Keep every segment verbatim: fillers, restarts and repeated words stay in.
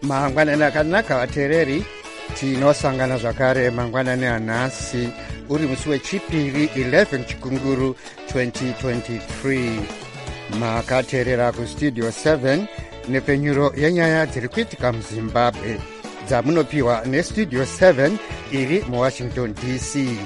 mangwanani akanaka vateereri, tinosangana zvakare mangwanani anhasi uri musi wechipiri eleven chikunguru twenty twenty-three. Makateerera kustudio seven nepenyuro yenyaya dziri kuitika muzimbabwe dzamunopiwa nestudio seven iri muwashington D C.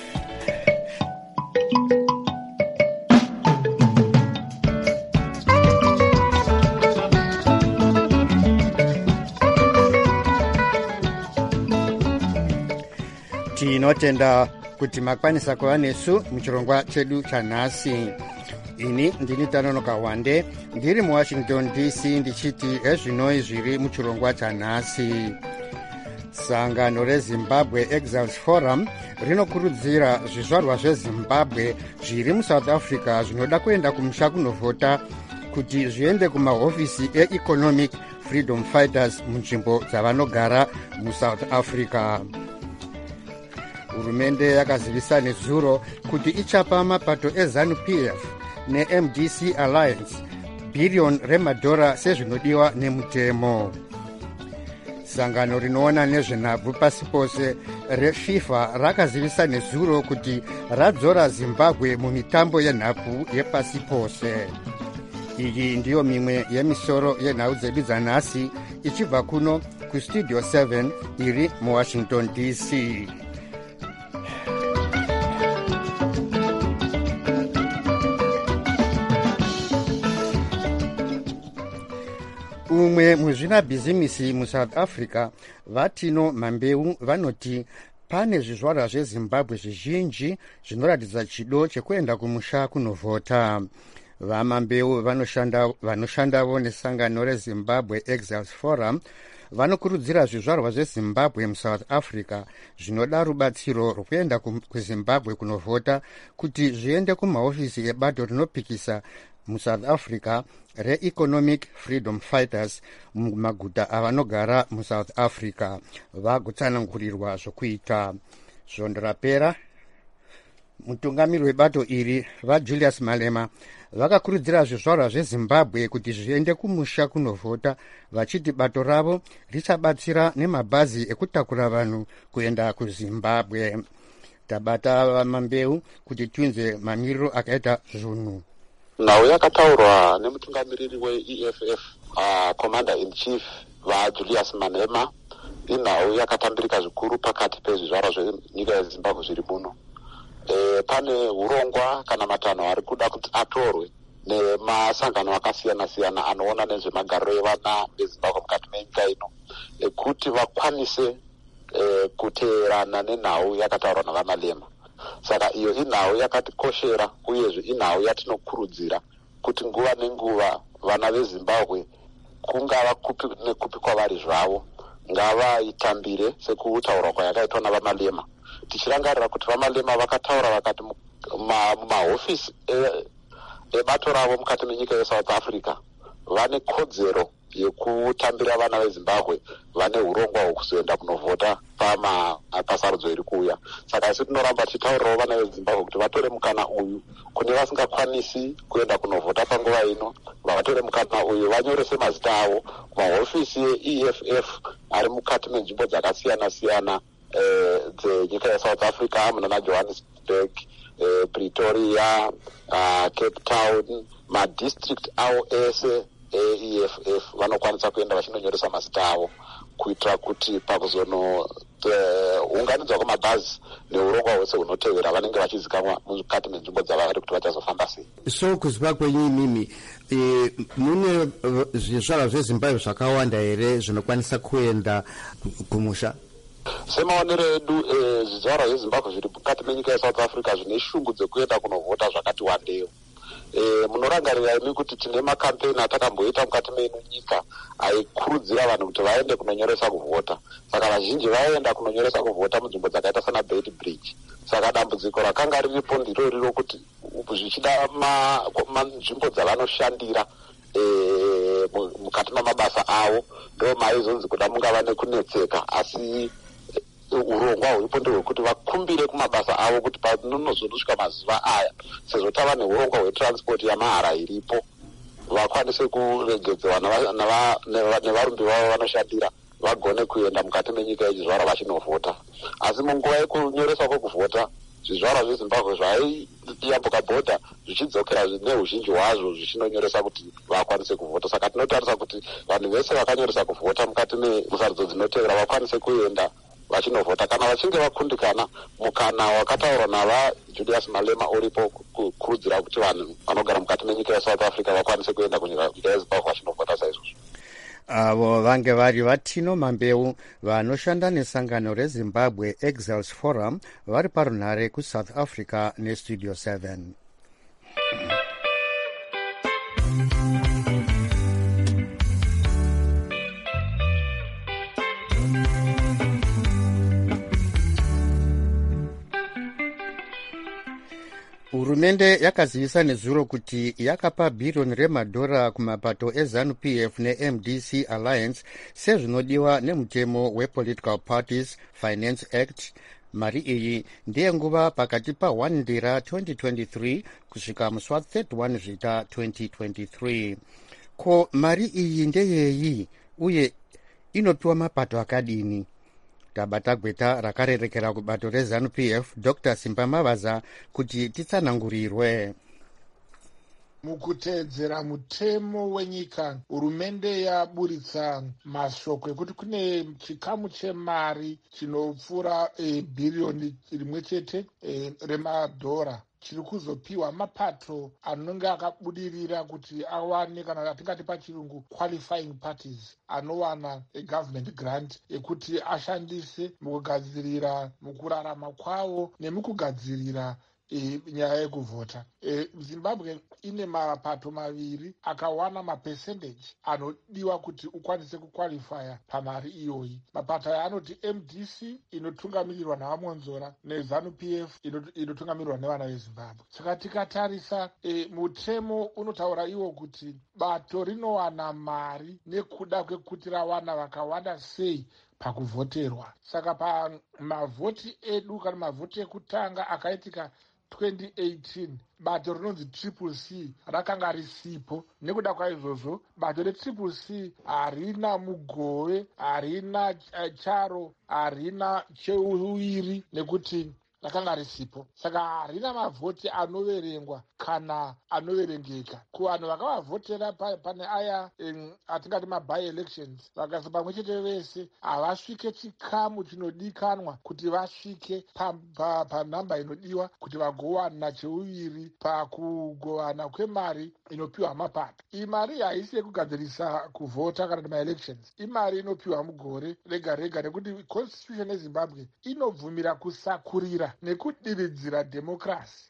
Tinotenda kuti makwanisa kuva nesu muchirongwa chedu chanhasi. Ini ndini Tanonoka Wande ndiri muwashington D C ndichiti ezvinoi zviri muchirongwa chanhasi. Sangano reZimbabwe Exiles Forum rinokurudzira zvizvarwa zveZimbabwe zviri muSouth Africa zvinoda kuenda kumusha kunovhota kuti zviende kumahofisi eEconomic Freedom Fighters munzvimbo dzavanogara muSouth Africa. Hurumende yakazivisa nezuro kuti ichapa mapato eZANU-P F neM D C Alliance bhiriyoni remadhora sezvinodiwa nemutemo. Sangano rinoona nezvenhabvu pasi pose reFIFA rakazivisa nezuro kuti radzora Zimbabwe mumitambo yenhabvu yepasi pose. Iyi ndiyo mimwe yemisoro yenhau dzedu dzanhasi ichibva kuno kustudio seven iri muwashington D C. Umwe muzvina bhizimisi muSouth Africa Vatino Mambeu vanoti pane zvizvarwa zveZimbabwe zvizhinji zvinoratidza chido chekuenda kumusha kunovhota. VaMambeu vanoshanda vanoshandavo nesangano reZimbabwe Exiles Forum vanokurudzira zvizvarwa zveZimbabwe muSouth Africa zvinoda rubatsiro rwekuenda kuZimbabwe kunovhota kuti zviende kumahofisi ebato rinopikisa muSouth Africa reEconomic Freedom Fighters mumaguta avanogara muSouth Africa vagutsanangurirwa zvokuita. Zvondorapera mutungamiri webato iri vaJulius Malema vakakurudzira zvizvarwa zveZimbabwe kuti zviende kumusha kunovhota vachiti bato ravo richabatsira nemabhazi ekutakura vanhu kuenda kuZimbabwe. Tabata vaMambeu kuti twinze mamiriro akaita zvunhu. Nhau yakataurwa nemutungamiriri we-E F F uh, Commander in Chief vaJulius Malema inhau yakatambirika zvikuru pakati pezvizvarwa zvenyika yeZimbabwe zviri muno. E, pane urongwa kana matanho ari kuda kuti atorwe nemasangano akasiyana siyana anoona nezvemagariro evana veZimbabwe mukati menyika ino ekuti vakwanise e, kuteerana nenhau yakataurwa navaMalema. Saka iyo inhau yakatikoshera uyezve inhau yatinokurudzira kuti nguva nenguva vana veZimbabwe kungava kupi nekupi kwavari zvavo ngavaitambire sekutaura kwayakaitwa navaMalema. Tichirangarira kuti vaMalema vakataura vakati mumahofisi ebato e ravo mukati menyika yeSouth Africa vane kodzero yekutambira vana veZimbabwe vane urongwa hwekuzoenda kunovhota pasarudzo iri kuuya. Saka isi tinoramba tichitaurirawo vana veZimbabwe kuti vatore mukana uyu kune vasingakwanisi kuenda kunovhota panguva ino, vatore mukana uyu vanyorese mazita avo kumahofisi eE F F ari mukati menzvimbo dzakasiyana siyana dzenyika yeSouth Africa munana Johannesburg, eh, Pretoria, uh, Cape Town, madistrict avo ese eE F F vanokwanisa kuenda vachinonyoresa mazita avo kuitira kuti pakuzono unganidzwa kwamabhazi neurongwa hwese hunotevera vanenge vachizikamwa mukati menzvimbo dzavari kuti vachazofamba sei. So kuziva kwenyu imimi e, mune zvizvarwa zveZimbabwe zvakawanda here zvinokwanisa kuenda kumusha? Semaonero edu e, zvizvarwa zveZimbabwe zviri mukati menyika yeSouth Africa zvine shungu dzekuenda kunovhota zvakati wandeyo. E, munorangarira imi kuti tine makampeni atakamboita mukati menu nyika aikurudzira vanhu kuti vaende kunonyoresa kuvhota. Saka vazhinji vaenda kunonyoresa kuvhota munzvimbo dzakaita sana Beit Bridge. Saka dambudziko rakanga riripo ndiro riro kuti zvichida nzvimbo dzavanoshandira e, mukati mamabasa avo ndo maizonzi kuda mungava nekunetseka, asi urongwa huripo ndehwekuti vakumbire kumabasa avo kuti panonozosvika mazuva aya sezvo tava neurongwa hwetransport yamahara iripo vakwanise kuregedzewa nevarumbi vavo vanoshandira vagone kuenda mukati menyika yechizvarwa vachinovhota. Asi munguva yekunyoresa kwekuvhota zvizvarwa zvezimbabwe zvaiyambuka bhodha zvichidzokera neuzhinji hwazvo zvichinonyoresa kuti vakwanise kuvhota. Saka tinotarisa kuti vanhu vese vakanyoresa kuvhota mukati memusarudzo dzinotevera vakwanise kuenda vachinovhota. Kana vachinge vakundikana, mukana wakataurwa navaJulius Malema uripo kukurudzira kuti vanhu vanogara mukati menyika yeSouth Africa vakwanise kuenda kunyika yeZimbabwe vachinovhota saizvozvo. Avo vange vari Vatino Mambeu vanoshanda nesangano reZimbabwe Exiles Forum vari parunhare kuSouth Africa neStudio seven. Hurumende yakazivisa nezuro kuti yakapa bhiriyoni remadhora kumapato eZANU-P F neM D C Alliance sezvinodiwa nemutemo wePolitical Parties Finance Act. Mari iyi ndeyenguva pakati pa first Ndira twenty twenty-three kusvika musi wa thirty-one Zvita twenty twenty-three. Ko mari iyi ndeyeyi uye inopiwa mapato akadini? Tabata gweta rakarerekera kubato reZANU-P F Doctor Simba Mavaza kuti titsanangurirwe. Mukuteedzera mutemo wenyika, hurumende yaburitsa mashoko ekuti kune chikamu chemari chinopfuura e, bhiriyoni rimwe chete e, remadhora chiri kuzopiwa mapato anonge akabudirira kuti awane, kana atingati pachirungu qualifying parties, anowana a government grant ekuti ashandise mukugadzirira mukurarama kwavo nemukugadzirira E, nyaya yekuvhota. E, Zimbabwe ine mapato maviri akawana mapercentage anodiwa kuti ukwanise kuqualifya pamari iyoyi. Mapato aya anoti M D C inotungamirirwa naVamonzora neZANU-P F inotungamirirwa nevana veZimbabwe. Saka tikatarisa e, mutemo unotaura iwo kuti bato rinowana mari nekuda kwekuti rawana vakawanda sei pakuvhoterwa. Saka pamavhoti edu kana mavhoti ekutanga akaitika twenty eighteen, bato rinonzi Triple C rakanga risipo. Nekuda kwaizvozvo bato reTriple C harina mugove, harina charo, harina cheuwiri nekuti rakanga risipo. Saka harina mavhoti anoverengwa kana anoverengeka. Kuvanhu vakavavhotera pane aya um, atingati maby elections, vakasa pamwe chete vese havasvike chikamu chinodikanwa kuti vasvike panhamba pa, pa inodiwa kuti vagowana cheuviri pakugovana kwemari inopiwa mapato. Iyi mari haisi yekugadzirisa kuvhota kana maelections, imari inopiwa mugore rega rega, nekuti constitution yeZimbabwe inobvumira kusakurira nekudiridzira demokrasi.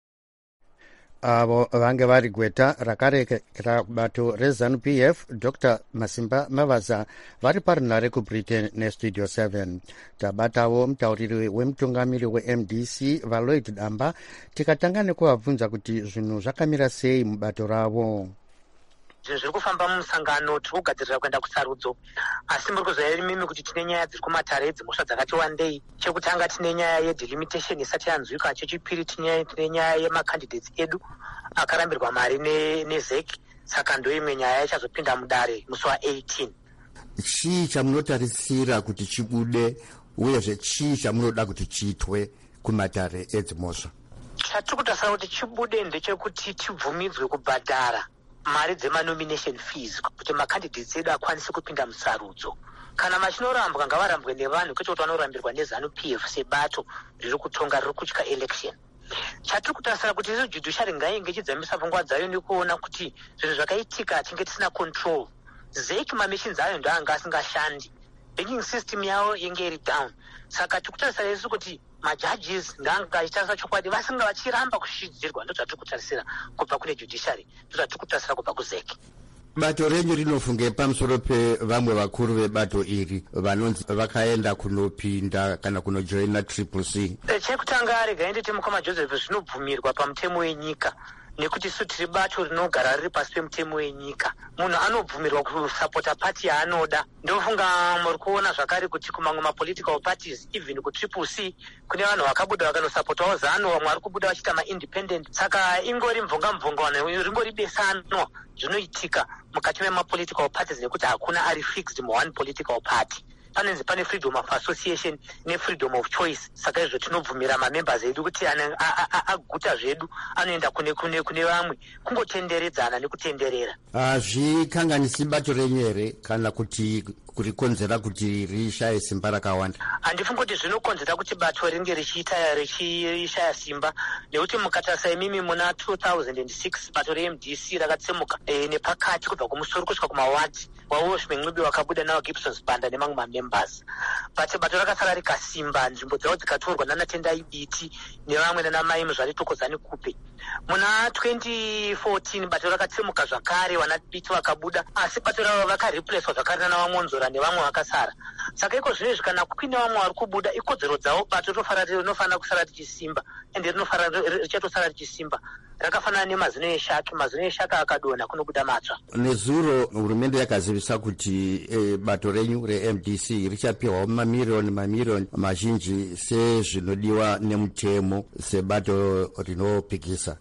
Avo vange vari gweta rakarekera kubato reZANU-P F Doctor Masimba Mavaza vari parunhare kuBritain neStudio seven. Tabatavo mutauriri wemutungamiri weM D C vaLloyd Damba tikatanga nekuvabvunza kuti zvinhu zvakamira sei mubato ravo. Zvinhu zviri kufamba mumusangano tiri kugadzirira kuenda kusarudzo, asi muri kuzoya mimi kuti tine nyaya dziri kumatare dzimhosva dzakati wandei. Chekutanga tine nyaya yedelimitation isati yanzwika, chechipiri tine nyaya yemacandidates edu akarambirwa mari nezec, saka ndo imwe nyaya ichazopinda mudare musi wa-eighteen. Chii chamunotarisira kuti chibude uyezve chii chamunoda kuti chiitwe kumatare edzimhosva? Chatiri kutarisira kuti chibude ndechekuti tibvumidzwe kubhadhara mari dzemanomination fees kuti macandidates edu akwanise kupinda musarudzo. Kana machinorambwa ngavarambwe nevanhu, kwete kuti vanorambirwa neZANU-P F sebato riri kutonga riri kutya election. Chatiri kutarisira kuti isu judiciary ngainge ichidzamisa pfungwa dzayo nekuona kuti zvinhu zvakaitika tinge tisina control. Zec mamachines ayo ndo anga asingashandi, banking system yavo inge iri down. Saka tiri kutarisira isu kuti majudges nganga achitarisa chokwadi vasinga vachiramba kushidzirwa, ndo zvatiri kutarisira kubva kune judiciary, ndo zvatiri kutarisira kubva kuZec. Bato renyu rinofunge pamusoro pevamwe vakuru vebato iri vanonzi vakaenda kunopinda kana kunojoina Triple C? Chekutanga rega nditi mukoma Joseph zvinobvumirwa pamutemo wenyika. nekuti isu tiri bato rinogara riri pasi pemutemo wenyika. Munhu anobvumirwa kusapota pati yaanoda. Ndofunga muri kuona zvakare kuti kumamwe mapolitical parties, even kutriple C, kune vanhu vakabuda vakanosapotawo ZANU, vamwe vari kubuda vachiita maindependent. Saka ingori mvunga-mvungano, ringori besano zvinoitika mukati memapolitical parties, nekuti hakuna ari fixed muone political party. Panenzi pane freedom of association ne-freedom of choice. Saka izvo tinobvumira mamembers edu kuti aguta zvedu anoenda kune kune kune vamwe kungotenderedzana nekutenderera. Hazvikanganisi bato renyu here kana kuti kurikonzera kuti rishaye simba rakawanda? Handifungi kuti zvinokonzera kuti bato ringe richiita richishaya simba, nekuti mukatarisa imimi muna two thousand six bato re-M D C rakatsemuka e, nepakati kubva kumusoro kusvika kumawadi. Waushwe Mncube wakabuda nawo Gibson's Banda nemamwe mamembers. But bato rakasara rikasimba, nzvimbo dzavo dzikatorwa nana Tendai Biti nevamwe nana Mai Muzvari Thokozani Kupe. Muna twenty fourteen bato rakatsemuka zvakare, wana Biti vakabuda, asi bato ravo vakareplacewa zvakare nana Vamonzora nevamwe vakasara. Saka iko zvino kana kuine vamwe vari kubuda, ikodzero dzavo bato rinofanira kusara richisimba, ende richatosara richisimba. Rakafanana nemazino eshaki, mazino eshaki akadonha kunobuda matsva. Nezuro hurumende yakazivisa kuti e, bato renyu re-M D C richapiwa mamiliyoni mamiliyoni mazhinji sezvinodiwa nemutemo sebato rinopikisa.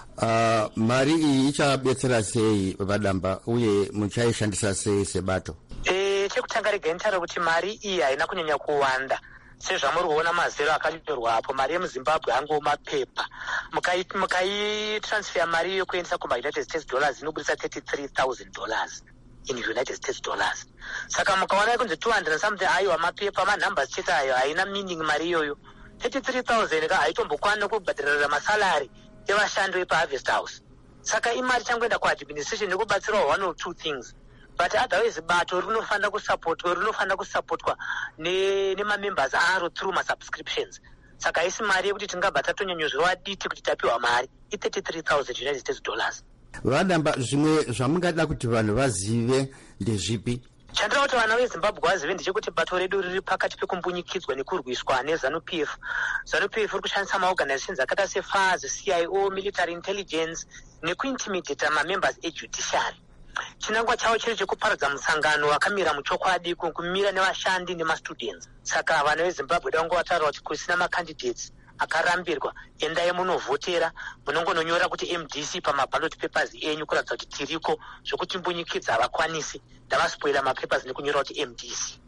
Uh, mari iyi ichabetsera sei vadamba uye muchaishandisa sei sebato? Eh, chekutanga regai nditaure kuti mari iyi haina kunyanya kuwanda. Sezvamuri kuona mazero akanyorwa apo, mari yemuZimbabwe ango mapepa. Mukai mukai transfer mari yokuendesa kuma United States dollars inobudisa thirty-three thousand dollars in United States dollars. Saka mukaona kunzi two hundred something ayo mapepa, ma numbers chete ayo haina meaning mari yoyo. thirty-three thousand ka haitombokwana kubhadharira masalary evashandi vepa Harvest House. Saka imari changoenda ku-administration nekubatsirawo one or two things. But otherwise bato rinofanira kusupportwa rinofanira kusupportwa ne nemamembers aro through ma-subscriptions. Saka isi mari yekuti tingabva tatonyanyozviwa diti kuti tapiwa mari i thirty-three thousand United States dollars. Vadamba, zvimwe zvamungada kuti vanhu vazive ndezvipi? Chandira kuti vana veZimbabwe vazive ndechekuti bato redu riri pakati pekumbunyikidzwa nekurwiswa neZANU-P F. ZANU-P F iri kushandisa maorganizations akaita seF A S, C I O, military intelligence nekuintimidata mamembers ejudiciary. Chinangwa chavo chiri chekuparadza musangano wakamira muchokwadi kumira nevashandi nemastudents. Saka vana veZimbabwe dangowataura kuti kusina macandidates akarambirwa, endai munovhotera, munongononyora kuti M D C pamaballot papers enyu kuratidza kuti tiriko, zvokuti mbunyikidza havakwanisi. Ndavaspoila mapapers nekunyora kuti M D C.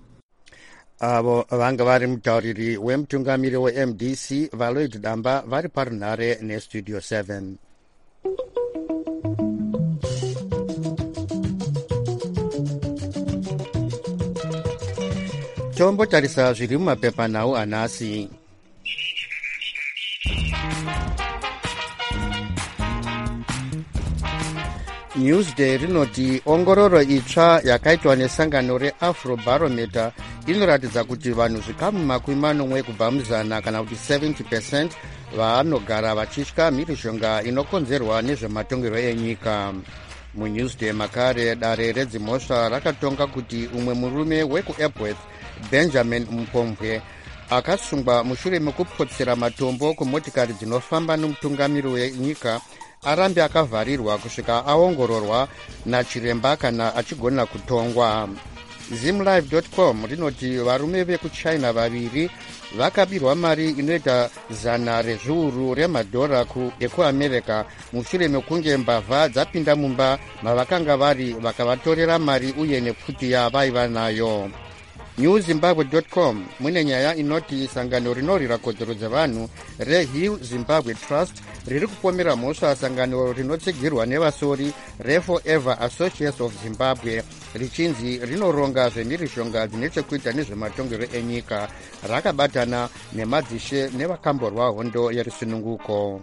Avo vanga vari mutauriri wemutungamiri we-M D C Valoid Damba vari parunhare nestudio seven. Tombotarisa zviri mumapepanhau anhasi. Newsday rinoti ongororo itsva yakaitwa nesangano reAfrobarometer inoratidza kuti vanhu zvikamu makumi manomwe kubva muzana kana kuti seventy percent vanogara vachitya mhirizhonga inokonzerwa nezvematongerwo enyika. MuNewsday makare dare redzimhosva rakatonga kuti umwe murume wekuEbworth, Benjamin Mpombwe, akasungwa mushure mekupotsera matombo kumotikari dzinofamba nomutungamiri wenyika arambe akavharirwa kusvika aongororwa nachiremba kana achigona kutongwa. Zimlive dot com rinoti varume vekuchina vaviri vakabirwa mari inoita zana rezviuru remadhora ekuamerica mushure mekunge mbavha dzapinda mumba mavakanga vari vakavatorera mari uye nepfuti yavaiva nayo. New Zimbabwe dot com mune nyaya inoti sangano rinorwira kodzero dzevanhu reHill Zimbabwe Trust riri kupomera mhosva sangano rinotsigirwa nevasori reForever Associates of Zimbabwe richinzi rinoronga zvemhirizhonga dzine chekuita nezvematongerwo enyika, rakabatana nemadzishe nevakamborwa hondo yerusununguko.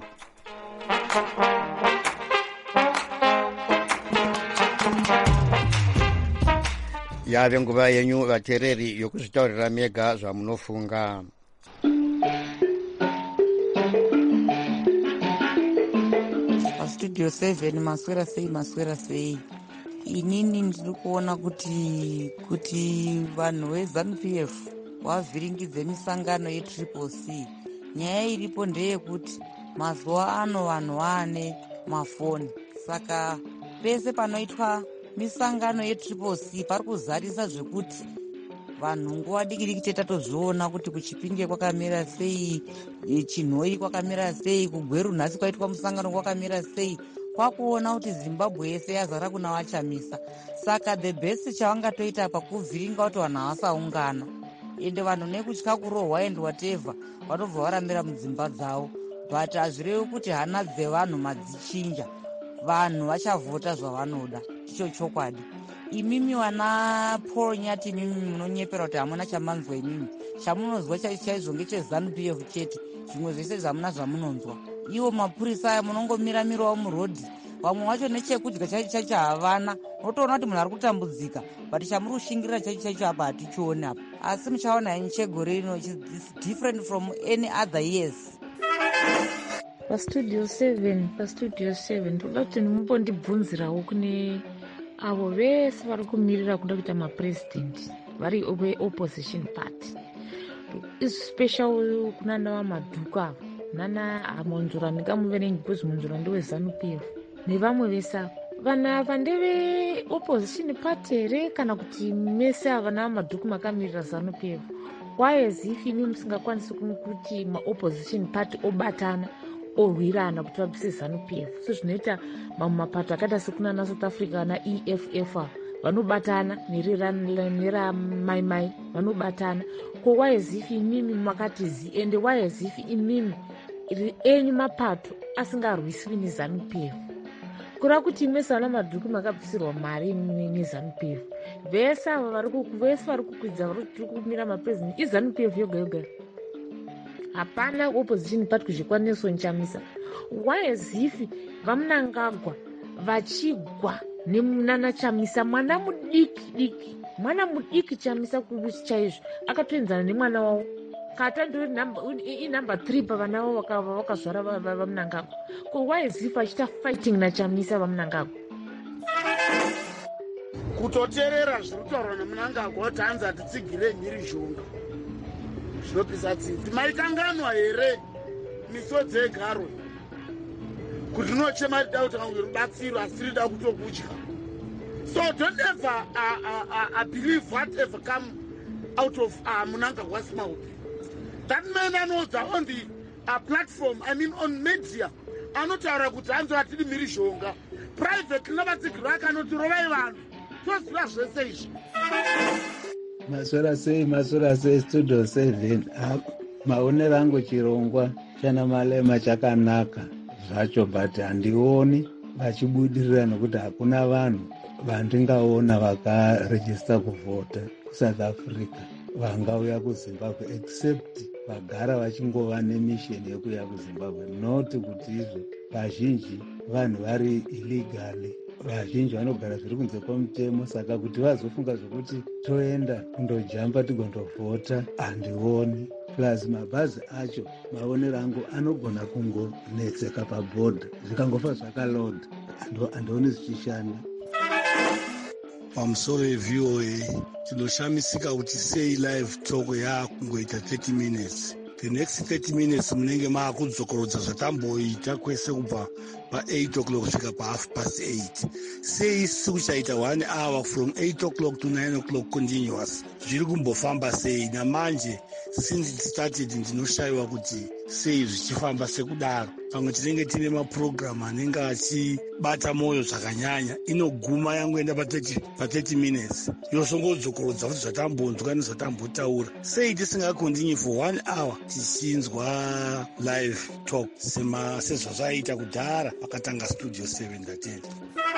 Yave nguva yenyu vateereri yokuzvitaurira mega zvamunofunga. Studio seven maswera sei maswera sei. Inini ndiri kuona kuti kuti vanhu veZANU-P F wavhiringidze misangano yetriple C. Nyaya iripo ndeyekuti mazuva ano vanhu vaane mafoni. Saka pese panoitwa misangano yetriple C pari kuzarisa zvekuti vanhu nguva diki diki tetatozviona kuti kuchipinge kwakamira sei, chinhoi kwakamira sei, kugweru nhasi kwaitwa musangano kwakamira sei, kwakuona kuti Zimbabwe yese yazara kuna Vachamisa. Saka the best chavangatoita pakuvhiringa kuti vanhu havasaungana, ende vanhu nekutya kurohwa and whatever vanobva varambira mudzimba dzavo. But hazvirevi kuti hana dzevanhu madzichinja, vanhu vachavhota zvavanoda, icho chokwadi. Imimi wana Paul Nyati, imimi munonyepera kuti hamuna chamanzwa. Imimi chamunonzwa chaizvo chaizvo ngecheZANU P F chete, zvimwe zvese zvamuna zvamunonzwa. Ivo mapurisa aya munongomira-mirawo murodhi, vamwe vacho nechekudya chaicho chaicho havana. Unotoona kuti munhu ari kutambudzika, but chamuri kushingirira chaicho chaicho apa hatichioni apa. Asi muchaona henyu chegore rino is different from any other years. Pastudio seven, pastudio seven, toda kuti mumbondibvunzirawo kune avo vese vari kumirira kuda kuita mapresident vari opposition party, especially kunana vamadhuku avo nana Monzura ndingamuverengi because Monzura ndiwe ZANU P F nevamwe vese avo. Vanhu ava ndeve opposition party here kana kuti mese ava navamadhuku makamirira ZANU P F? Why as if imi musingakwanisi kuti maopposition party obatana orwirana kuti vabvise ZANU P F? So zvinoita mamwe mapato akaita sekunana South Africa na E F F vanobatana neramaimai vanobatana. Ko why as if imimi makati zi ende why as if imimi enyu mapato asingarwisiwi neZANU P F? Kura kuti mese vana madhuku makabvisirwa mari neZANU P F. Vese ava vese vari kukwidza vari kumira mapresident iZANU P F yoga yoga, hapana opposition party kuzvikwaniswa nchamisa. Why as if vamunangagwa vachigwa nemunana Chamisa, mwana mudiki diki, mwana mudiki Chamisa kubusi chaizvo akatoenzana nemwana wavo kata ndiri number three pavana vavo vakazvara vamunangagwa. Ko why as if achita fighting naChamisa vamunangagwa? Kutoterera zviri kutaurwa nemunangagwa kuti hanzi hatitsigire Mhirizhonga zvinopisa tsitsi. Maikanganwa here misodzi egarwe kuti rinochema rida kuti vangu rubatsiro asi rida kutokudya? So don't ever uh, uh, uh, believe whatever come out of uh, Mnangagwa's mouth. That man knows that on the uh, platform, I mean on media, anotaura kuti hanzi hatidi Mhirizhonga. Private navatsigirwa kanoti rovai vanhu. Tozvira zvese izvi. Masora sei, masora sei, studio seven. Maonero angu chirongwa chana Malema chakanaka zvacho, but handioni vachibudirira nokuti hakuna vanhu vandingaona vakarejista kuvhota kuSouth Africa vangauya kuZimbabwe except vagara vachingova nemisheni yekuya kuZimbabwe, not kuti izvo vazhinji vanhu vari illegally, vazhinji vanogara zviri kunze kwemutemo. Saka kuti vazofunga zvokuti toenda kundojamba tigondovhota handioni. Plus mabhazi acho maonero angu anogona kungonetseka pabhodha zvikangofa zvakaload, handioni zvichishanda. Pamusoro yeV O A tinoshamisika kuti sei live talk yakungoita thirty minutes. The next thirty minutes munenge maakudzokorodza zvatamboita kwese kubva pa-eight o'clock kusvika pa-half past eight. Sei isi kuchaita one hour from eight o'clock to nine o'clock continuous? Zviri kumbofamba sei? Namanje since it started ndinoshayiwa kuti sei zvichifamba sekudaro. Pamwe tinenge tine maprogram anenge achibata moyo zvakanyanya, inoguma yangoenda pa-thirty minutes yosongodzokorodza kuti zvatambonzwa nezvatambotaura. Sei tisingakontinue for one hour tichinzwa live talk sezvazvaita kudhara pakatanga studio seven ndatenda.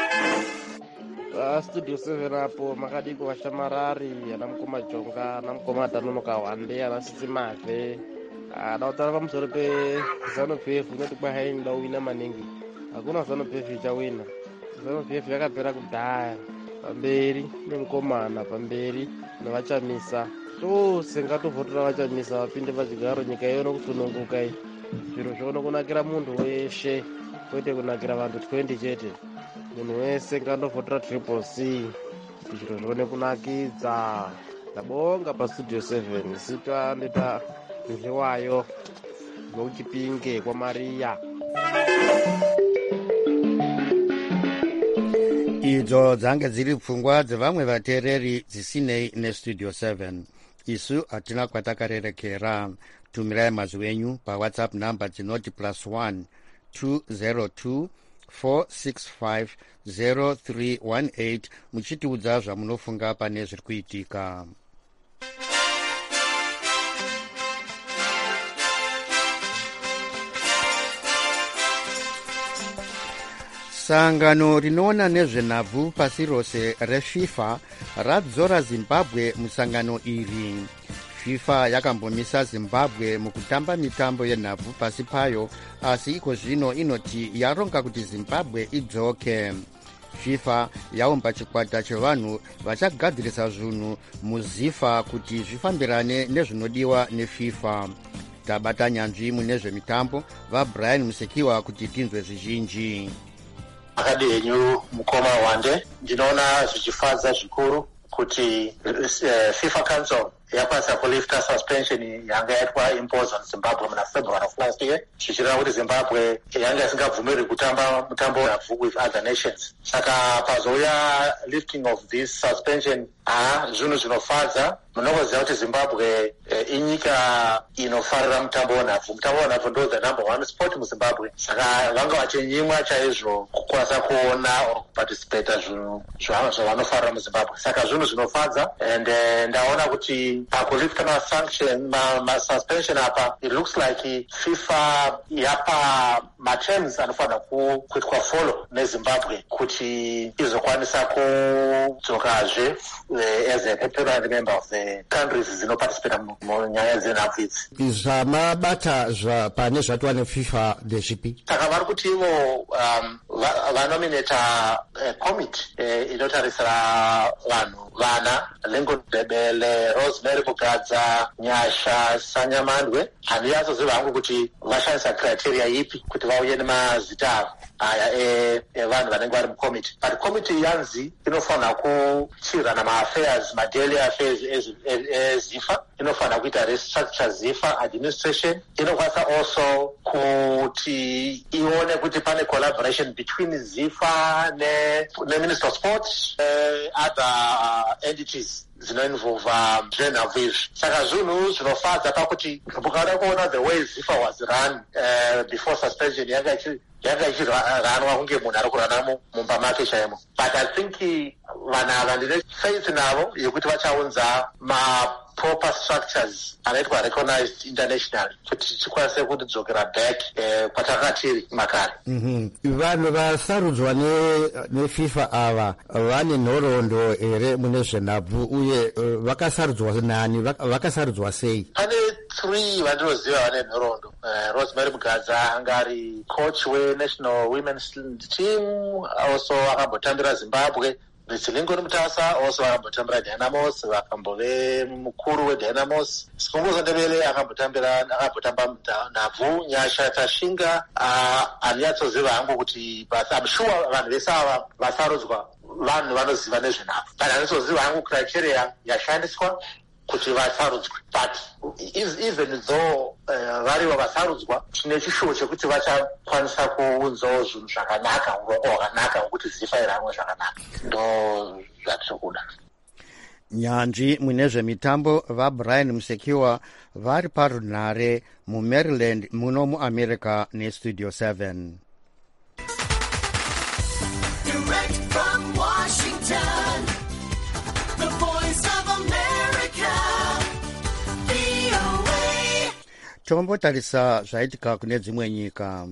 Uh, studio seven apo makadiko vashamarari ana mukoma Jonga ana mukoma Tanonoka Wande ana Sisi Mave adautara pamusoro peZANU P F inoti kwa hainda uwina maningi. Hakuna ZANU P F ichawina. ZANU P F yakapera kudhaya pamberi nemukomana pamberi nevachamisa. Tose ngatovhotera vachamisa vapinde pachigaro nyika ione kusununguka. Zviro zvoona kunakira munhu weshe kwete kunakira vanhu twenty chete. Munhu wese ngandovhotera triple C kuti zviro zvione kunakidza. Ndabonga pastudio seven sita ndita ndiliwayo nokuchipinge kwa Maria. idzo dzange dziri pfungwa dzevamwe vateereri dzisinei nestudio seven. Isu hatina kwatakarerekera. Tumirai mazwi enyu pawhatsapp number dzinoti plus one two zero two four six five zero three one eight muchitiudza zvamunofunga pane zviri kuitika. Sangano rinoona nezvenhabvu pasi rose refifa radzora Zimbabwe musangano iri. FIFA yakambomisa Zimbabwe mukutamba mitambo yenhabvu pasi payo, asi iko zvino inoti yaronga kuti Zimbabwe idzoke. FIFA yaumba chikwata chevanhu vachagadzirisa zvinhu muzifa kuti zvifambirane nezvinodiwa neFIFA. Tabata nyanzvi mune zvemitambo vaBrian Musekiwa kuti tinzwe zvizhinji. Akadi henyu mukoma wande, ndinoona zvichifadza zvikuru kuti uh, FIFA Council yakwanisa kulifta suspension yanga yaitwa impose on Zimbabwe muna February of last year, zvichireva kuti Zimbabwe yanga isingabvumiri kutamba mutambo wenhabvu with other nations. Saka pazouya lifting of this suspension, ah zvinhu zvinofadza. Munoziva kuti Zimbabwe eh, inyika inofarira mutambo wenhabvu. Mutambo wenhabvu ndo the number one sport muZimbabwe. Saka vanga vachinyimwa chaizvo kukwanisa kuona or kuparticipate zvinhu zvavanofarira muZimbabwe. Saka zvinhu zvinofadza, and uh, ndaona kuti pakulifta ma sanction ma, ma suspension apa, it looks like FIFA yapa ma terms anofanira kuitwa follow neZimbabwe kuti izokwanisa kudzokazve uh, as a permanent member of the countries dzinoparticipate munyaya dzenhabvu idzi. Zvamabata pane zvatwa neFIFA ndezvipi? Saka vari kuti ivo um, vanominata uh, committee uh, inotarisira vanhu vana Lincoln Debele, Rosemary Mugadza, Nyasha Sanyamandwe. Handiyazoziva hangu kuti vashandisa criteria ipi kuti vauye nemazita avo aya evanhu vanenge vari mucommittee. But committee yanzi inofanira kuchirirana ma-affairs, ma-daily affairs eZIFA, inofanira kuita restructure ZIFA administration, inokwanisa also kuti ione kuti pane collaboration between ZIFA ne, ne Minister of Sport, uh, other entities dzinoinvolva zvenhabvu izvi. Saka zvinhu zvinofadza pakuti mukada kuona the way ZIFA was run uh, before suspension yanga yanga ichiranwa kunge munhu ari kurana mumba make chaimo. But I think vanhu ava ndine faith navo yekuti vachaunza ma proper structures anoitwa recognized internationally kuti chikwanise kutidzokera back eh, kwatakatiri makare. Mm -hmm. Vanhu vasarudzwa neFIFA ava vane nhoroondo here mune zvenhabvu uye uh, vakasarudzwa nani, vakasarudzwa sei? Pane three vandinoziva vane nhoroondo. uh, Rosemary Mugadza anga ari coach weNational Women's Team, also akambotambira Zimbabwe. Lincoln Mutasa also akambotambira Dynamos, vakambove mukuru weDynamos. Sikongoza Ndebele akambotambira akambotamba nhabvu. Nyasha Tashinga uh, andiyatsoziva hangu kuti but I'm sure vanhu vese ava vasarudzwa vanhu vanoziva nezvenhabvu. But anditsoziva hangu criteria yashandiswa kuti vasarudzwe. But even though uh, variwo vasarudzwa, tine chishuwo chekuti vachakwanisa kuunzawo zvinhu zvakanaka, urongwa hwakanaka hwekuti ZIFA iramwe zvakanaka. Ndo zvatinokuda. Nyanzvi mune zvemitambo vaBrian Musekiwa vari parunhare muMaryland muno muAmerica neStudio seven. Direct from Washington, the voice of America, V O A. Tombotarisa zvaitika kune dzimwe nyika.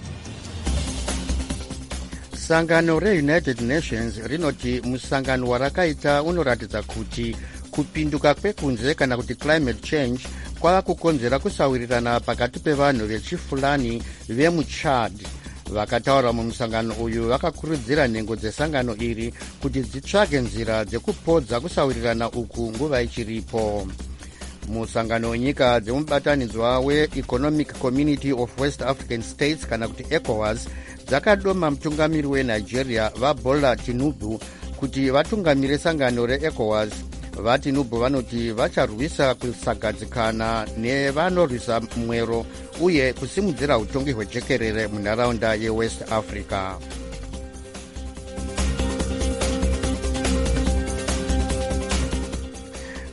Sangano reUnited Nations rinoti musangano warakaita unoratidza kuti kupinduka kwekunze kana kuti climate change kwava kukonzera kusawirirana pakati pevanhu vechifulani vemuChad. Vakataura mumusangano uyu vakakurudzira nhengo dzesangano iri kuti dzitsvage nzira dzekupodza kusawirirana uku nguva ichiripo. Musangano wenyika dzemubatanidzwa weEconomic Community of West African States kana kuti ECOWAS dzakadoma mutungamiri weNigeria vaBola Tinubu kuti vatungamire sangano reECOWAS. VaTinubu vanoti vacharwisa kusagadzikana nevanorwisa mwero uye kusimudzira utongi hwejekerere munharaunda yeWest Africa.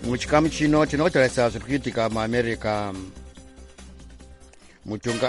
muchikamu chino tinotarisa zviri kuitika muamerica. mutunga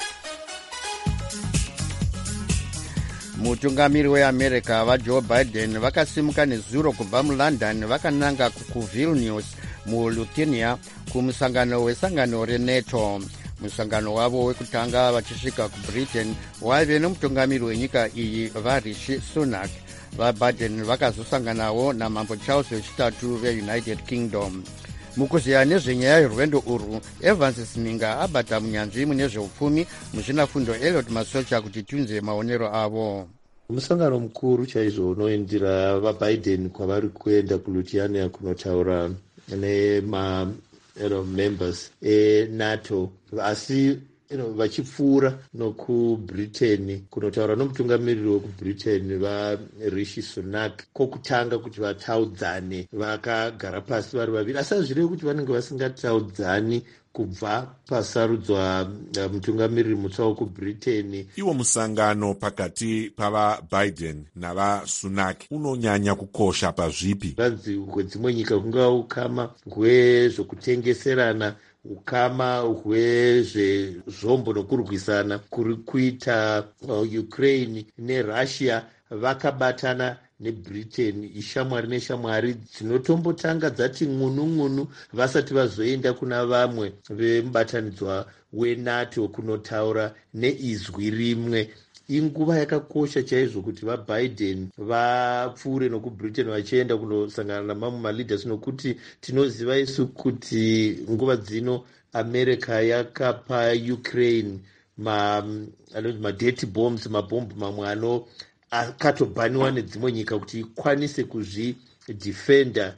mutungamiri weamerica vajoe biden vakasimuka nezuro kubva mulondon vakananga kuvilnius mulithuania kumusangano wesangano renato. musangano wavo wekutanga vachisvika kubritain waive nemutungamiri wenyika iyi varishi sunak. vabiden vakazosanganawo namambo charles wechitatu veunited kingdom. mukuziya nezvenyaya yerwendo urwu evans sininga abata munyanzvi mune zveupfumi muzvinafundo eliot masocha kuti tiunze maonero avo. musangano mukuru chaizvo unoindira vabiden kwavari kuenda kulithuania kunotaura nema you know, members enato asi you know, vachipfuura nokubritain kunotaura nomutungamiriri wekubritain varishi sunak kwokutanga kuti vataudzane vakagara pasi vari vaviri asi hazvirevi kuti vanenge vasingataudzani kubva pasarudzwa uh, mutungamiriri mutsva wekubritain. iwo musangano pakati pavabiden navasunak unonyanya kukosha pazvipi? vanzi hwedzimwe nyika kungava ukama hwezvokutengeserana, ukama hwezvezvombo nokurwisana kuri kuita uh, ukraine nerussia vakabatana nebritain ishamwari neshamwari dzinotombotanga dzati ng'unu ng'unu vasati vazoenda kuna vamwe vemubatanidzwa wenato kunotaura neizwi rimwe. inguva yakakosha chaizvo kuti vabiden vapfuure nokubritain vachienda kunosangana namamwe maleaders nokuti tinoziva isu kuti nguva dzino america yakapa ukraine madirty ma bombs mabhombu mamwe ano akatobhaniwa nedzimwe nyika kuti ikwanise kuzvidefenda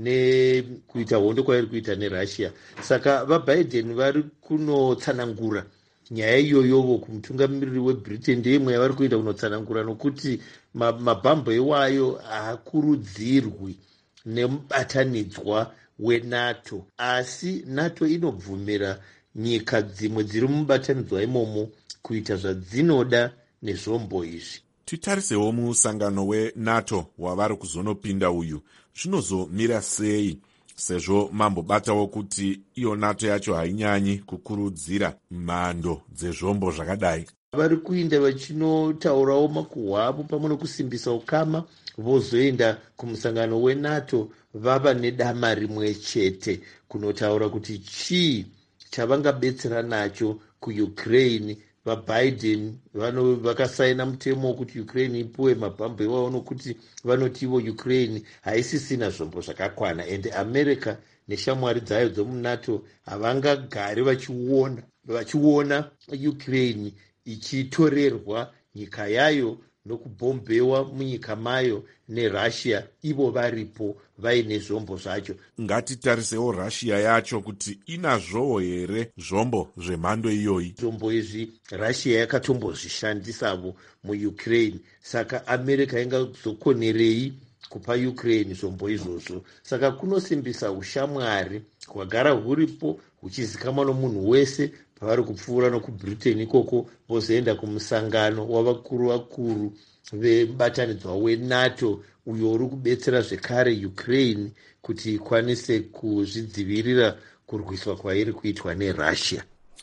nekuita hondo kwairi kuita nerussia. saka vabiden vari kunotsanangura nyaya iyoyovo kumutungamiriri webritain ndeimwe yavari kuenda kunotsanangura nokuti mabhambo iwayo haakurudzirwi nemubatanidzwa wenato asi nato inobvumira nyika dzimwe dziri mubatanidzwa imomo kuita zvadzinoda nezvombo izvi. titarisewo musangano wenato wavari kuzonopinda uyu zvinozomira sei sezvo mambobatawo kuti iyo nato yacho hainyanyi kukurudzira mhando dzezvombo zvakadai? vari kuinda vachinotaurawo makuhwavo pamwe nokusimbisa ukama vozoenda kumusangano wenato vava nedama rimwe chete kunotaura kuti chii chavangabetsera nacho kuukraine. vabiden vakasaina mutemo wekuti ukraine ipuwe mabhambo iwavo nokuti vanoti ivo ukraine haisisina zvombo zvakakwana ende america neshamwari dzayo dzomunato havangagari vachiona vachiona ukraine ichitorerwa nyika yayo nokubhombewa munyika mayo nerussia ivo varipo vaine zvombo zvacho. ngatitarisewo russia yacho kuti inazvowo here zvombo zvemhando iyoyi. zvombo izvi russia yakatombozvishandisavo muukraine saka america ingazokonerei kupa ukraine zvombo izvozvo. saka kunosimbisa ushamwari hwagara huripo huchizikamwa nomunhu wese pavari kupfuura nokubritain ikoko vozoenda kumusangano wavakuru vakuru vemubatanidzwa wenato uyo uri kubetsera zvekare ukraine kuti ikwanise kuzvidzivirira kurwiswa kwairi kuitwa nerussia.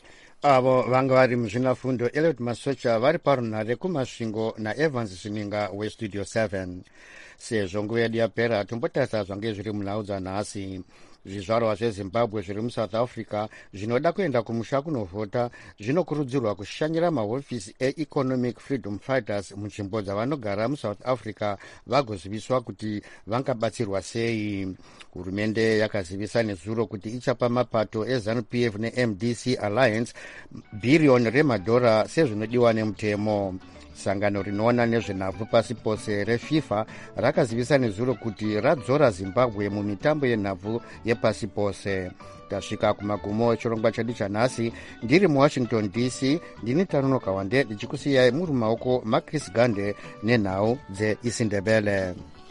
avo vanga vari muzvinafundo eliot masocha vari parunhare kumasvingo naevans sininga westudio seven. sezvo nguva yedu yapera tombotarisa zvange zviri munhau dzanhasi. zvizvarwa zvezimbabwe zviri musouth africa zvinoda kuenda kumusha kunovhota zvinokurudzirwa kushanyira mahofisi eeconomic freedom fighters munzvimbo dzavanogara musouth africa vagoziviswa kuti vangabatsirwa sei. hurumende yakazivisa nezuro kuti ichapa mapato ezanup f nemdc alliance bhiriyoni remadhora sezvinodiwa nemutemo. sangano rinoona nezvenhabvu pasi pose refifa rakazivisa nezuro kuti radzora zimbabwe mumitambo yenhabvu yepasi pose. tasvika kumagumo echirongwa chedu chanhasi. ndiri muwashington dc ndini Tarunoka Wande ndichikusiyai muri mumaoko maChris Gande nenhau dzeisindebele.